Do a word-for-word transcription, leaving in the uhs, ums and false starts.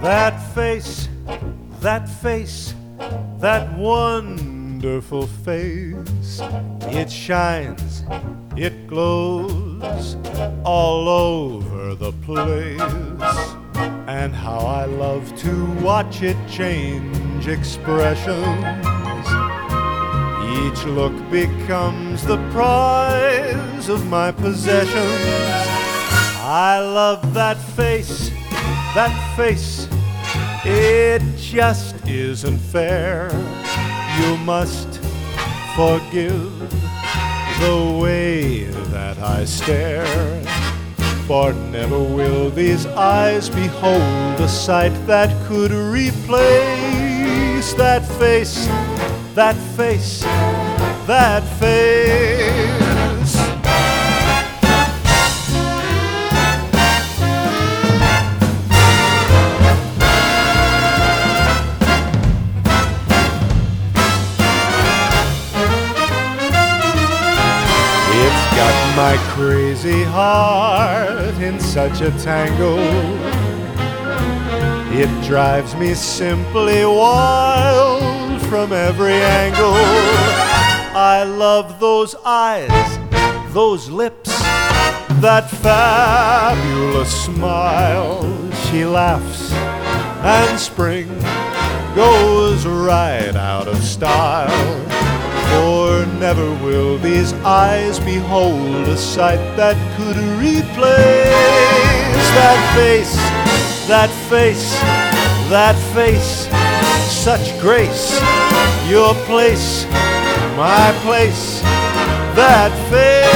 That face, that face, that wonderful face. It shines, it glows all over the place. And how I love to watch it change expressions. Each look becomes the prize of my possessions. I love that face, that face. It just isn't fair. You must forgive the way that I stare. For never will these eyes behold a sight that could replace that face, that face, that face. It's got my crazy heart in such a tangle. It drives me simply wild from every angle. I love those eyes, those lips, that fabulous smile. She laughs and spring goes right out of style. For never will these eyes behold a sight that could replace that face, that face, that face. Such grace, your place, my place, that face.